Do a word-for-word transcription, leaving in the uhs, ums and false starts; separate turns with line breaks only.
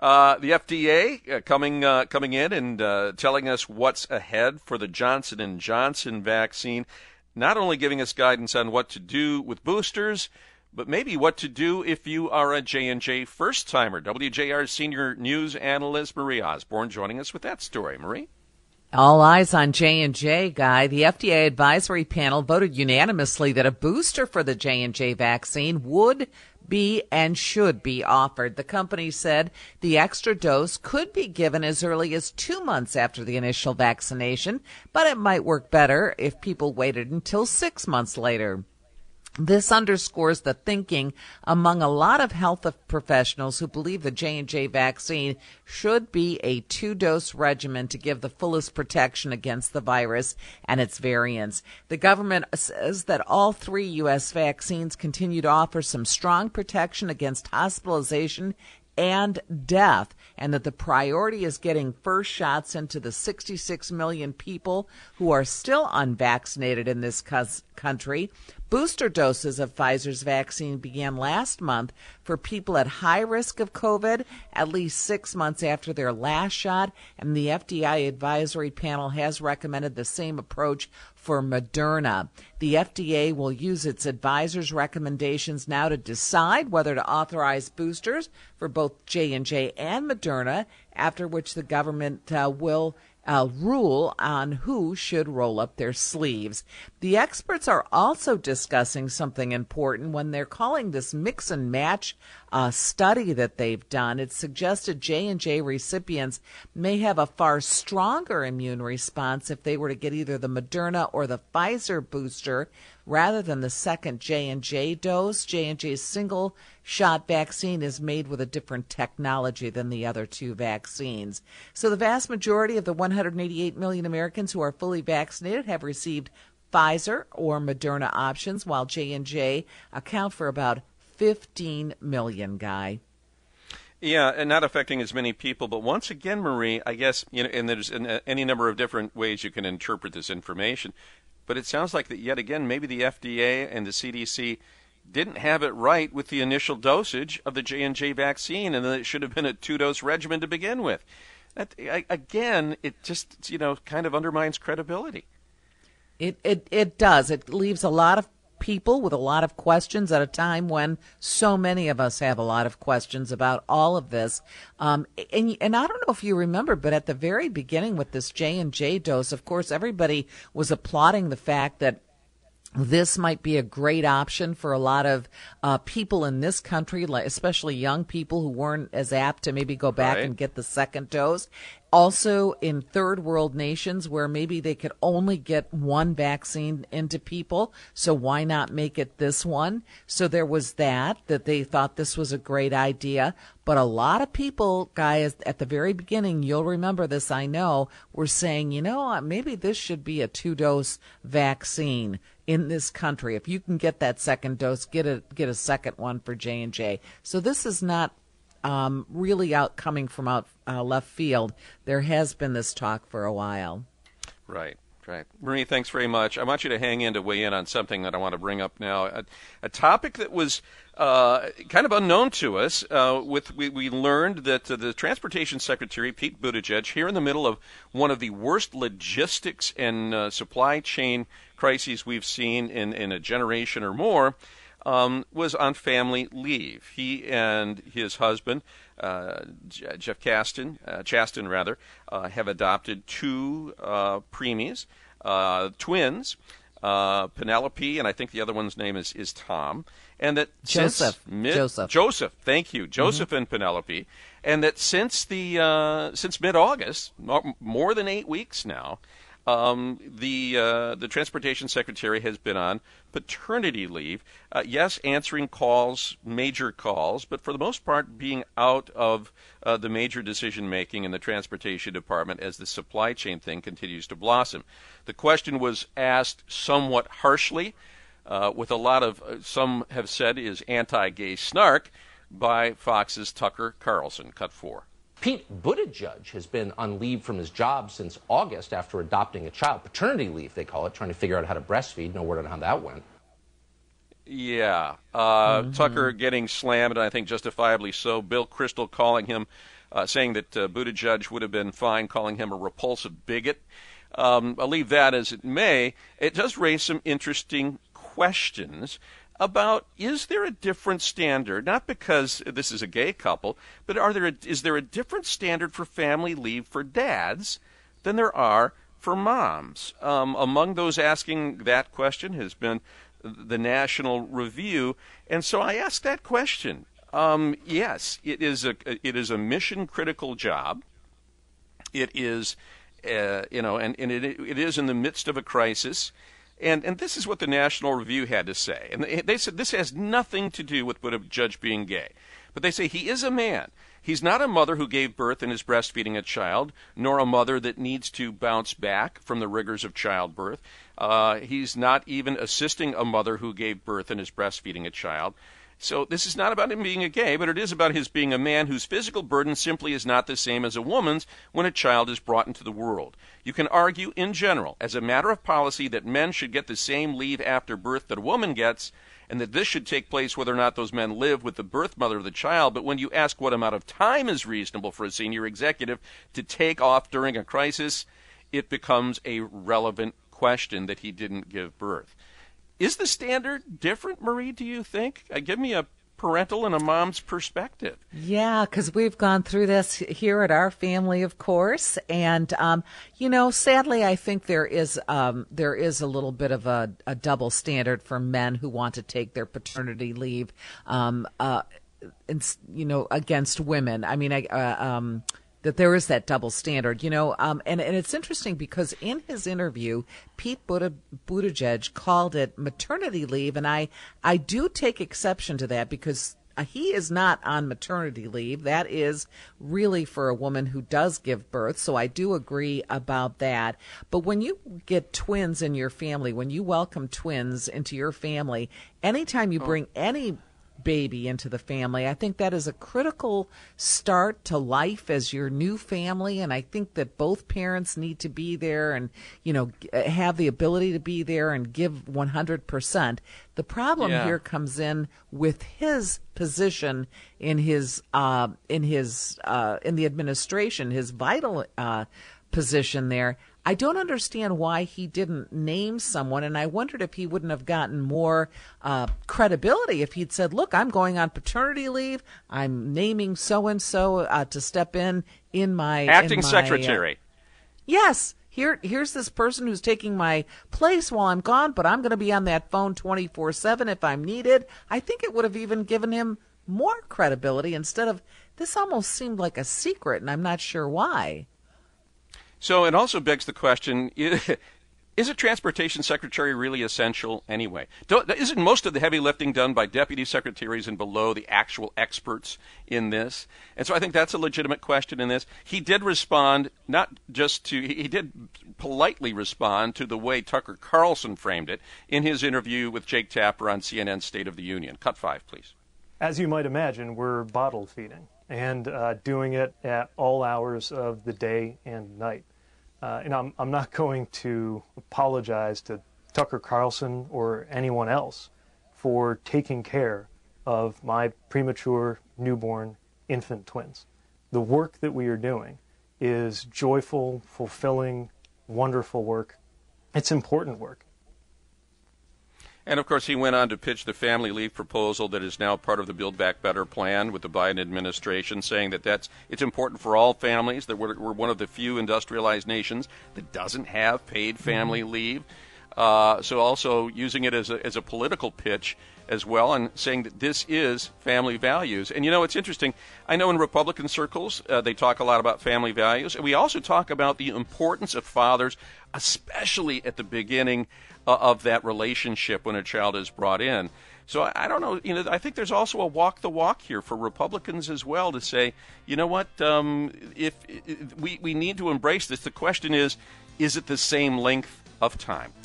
Uh, the F D A uh, coming uh, coming in and uh, telling us what's ahead for the Johnson and Johnson vaccine, not only giving us guidance on what to do with boosters, but maybe what to do if you are a J and J first-timer. W J R senior news analyst Marie Osborne joining us with that story. Marie?
All eyes on J and J, Guy. The F D A advisory panel voted unanimously that a booster for the J and J vaccine would be and should be offered. The company said the extra dose could be given as early as two months after the initial vaccination, but it might work better if people waited until six months later. This underscores the thinking among a lot of health professionals who believe the J and J vaccine should be a two-dose regimen to give the fullest protection against the virus and its variants. The government says that all three U S vaccines continue to offer some strong protection against hospitalization and death, and that the priority is getting first shots into the sixty-six million people who are still unvaccinated in this country. Booster doses of Pfizer's vaccine began last month for people at high risk of COVID at least six months after their last shot, and the F D A advisory panel has recommended the same approach for Moderna. The F D A will use its advisors' recommendations now to decide whether to authorize boosters for both J and J and Moderna, after which the government uh, will Uh, rule on who should roll up their sleeves. The experts are also discussing something important when they're calling this mix and match uh, study that they've done. It suggested J and J recipients may have a far stronger immune response if they were to get either the Moderna or the Pfizer booster rather than the second J and J dose. J and J's single shot vaccine is made with a different technology than the other two vaccines. So the vast majority of the one hundred eighty-eight million Americans who are fully vaccinated have received Pfizer or Moderna options, while J and J account for about fifteen million, Guy.
Yeah, and not affecting as many people. But once again, Marie, I guess, you know, and there's any number of different ways you can interpret this information. But it sounds like that yet again, maybe the F D A and the C D C didn't have it right with the initial dosage of the J and J vaccine, and that it should have been a two-dose regimen to begin with. That, again, it just, you know, kind of undermines credibility.
It, it, it does. It leaves a lot of people with a lot of questions at a time when so many of us have a lot of questions about all of this. Um, and, and I don't know if you remember, but at the very beginning with this J and J dose, of course, everybody was applauding the fact that this might be a great option for a lot of uh, people in this country, especially young people who weren't as apt to maybe go back
right.
and get the second dose. Also in third world nations where maybe they could only get one vaccine into people, so why not make it this one? So there was that, that they thought this was a great idea. But a lot of people, guys, at the very beginning, you'll remember this, I know, were saying, you know, maybe this should be a two-dose vaccine in this country. If you can get that second dose, get a get a second one for J and J. So this is not um, really out coming from out uh, left field. There has been this talk for a while.
Right. Right. Marie, thanks very much. I want you to hang in to weigh in on something that I want to bring up now, a, a topic that was uh, kind of unknown to us. Uh, with we, we learned that uh, the Transportation Secretary, Pete Buttigieg, here in the middle of one of the worst logistics and uh, supply chain crises we've seen in, in a generation or more, um, was on family leave. He and his husband, Uh, Jeff Chastain, uh, Chastain rather, uh, have adopted two uh, preemies, uh, twins, uh, Penelope, and I think the other one's name is, is Tom, and that
Joseph.
Mid-
Joseph.
Joseph, thank you, Joseph
Mm-hmm.
and Penelope, and that since the uh, since mid-August, more than eight weeks now, Um, the uh, the Transportation Secretary has been on paternity leave. Uh, yes, answering calls, major calls, but for the most part being out of uh, the major decision making in the Transportation Department as the supply chain thing continues to blossom. The question was asked somewhat harshly, uh, with a lot of uh, some have said is anti-gay snark, by Fox's Tucker Carlson. Cut four.
Pete Buttigieg has been on leave from his job since August after adopting a child. Paternity leave, they call it, trying to figure out how to breastfeed. No word on how that went.
Yeah. Uh,
mm-hmm.
Tucker getting slammed, and I think justifiably so. Bill Kristol calling him uh, saying that uh, Buttigieg would have been fine calling him a repulsive bigot. Um, I'll leave that as it may. It does raise some interesting questions about, is there a different standard, not because this is a gay couple, but are there a, is there a different standard for family leave for dads than there are for moms? Um, among those asking that question has been the National Review, and so I asked that question. Um, yes, it is a it is a mission critical job. It is, uh, you know, and, and it it is in the midst of a crisis. And and this is what the National Review had to say. And they, they said this has nothing to do with Buttigieg being gay. But they say he is a man. He's not a mother who gave birth and is breastfeeding a child, nor a mother that needs to bounce back from the rigors of childbirth. Uh, he's not even assisting a mother who gave birth and is breastfeeding a child. So this is not about him being a gay, but it is about his being a man whose physical burden simply is not the same as a woman's when a child is brought into the world. You can argue in general, as a matter of policy, that men should get the same leave after birth that a woman gets, and that this should take place whether or not those men live with the birth mother of the child. But when you ask what amount of time is reasonable for a senior executive to take off during a crisis, it becomes a relevant question that he didn't give birth. Is the standard different, Marie, do you think? Uh, give me a parental and a mom's perspective.
Yeah, because we've gone through this here at our family, of course. And, um, you know, sadly, I think there is um, there is a little bit of a, a double standard for men who want to take their paternity leave, um, uh, and, you know, against women. I mean, I... Uh, um, that there is that double standard, you know, um, and, and it's interesting because in his interview, Pete Buttigieg called it maternity leave, and I, I do take exception to that because he is not on maternity leave. That is really for a woman who does give birth, so I do agree about that. But when you get twins in your family, when you welcome twins into your family, anytime you bring any baby into the family, I think that is a critical start to life as your new family, and I think that both parents need to be there and, you know, have the ability to be there and give one hundred percent. The problem
yeah.
here comes in with his position in his uh, in his uh, in the administration, his vital uh, position there. I don't understand why he didn't name someone, and I wondered if he wouldn't have gotten more uh, credibility if he'd said, look, I'm going on paternity leave. I'm naming so-and-so uh, to step in in my...
Acting
in my,
secretary.
Uh, yes. Here, here's this person who's taking my place while I'm gone, but I'm going to be on that phone twenty-four seven if I'm needed. I think it would have even given him more credibility instead of... This almost seemed like a secret, and I'm not sure why.
So it also begs the question, is a transportation secretary really essential anyway? Don't, isn't most of the heavy lifting done by deputy secretaries and below the actual experts in this? And so I think that's a legitimate question in this. He did respond, not just to, he did politely respond to the way Tucker Carlson framed it in his interview with Jake Tapper on C N N's State of the Union. Cut five, please.
As you might imagine, we're bottle feeding and uh, doing it at all hours of the day and night. Uh, and I'm, I'm not going to apologize to Tucker Carlson or anyone else for taking care of my premature newborn infant twins. The work that we are doing is joyful, fulfilling, wonderful work. It's important work.
And, of course, he went on to pitch the family leave proposal that is now part of the Build Back Better plan with the Biden administration, saying that that's, it's important for all families, that we're, we're one of the few industrialized nations that doesn't have paid family leave. Uh, so also using it as a, as a political pitch as well, and saying that this is family values. And, you know, it's interesting. I know in Republican circles uh, they talk a lot about family values. And we also talk about the importance of fathers, especially at the beginning uh, of that relationship when a child is brought in. So I, I don't know. You know, I think there's also a walk the walk here for Republicans as well to say, you know what, um, if, if we, we need to embrace this. The question is, is it the same length of time?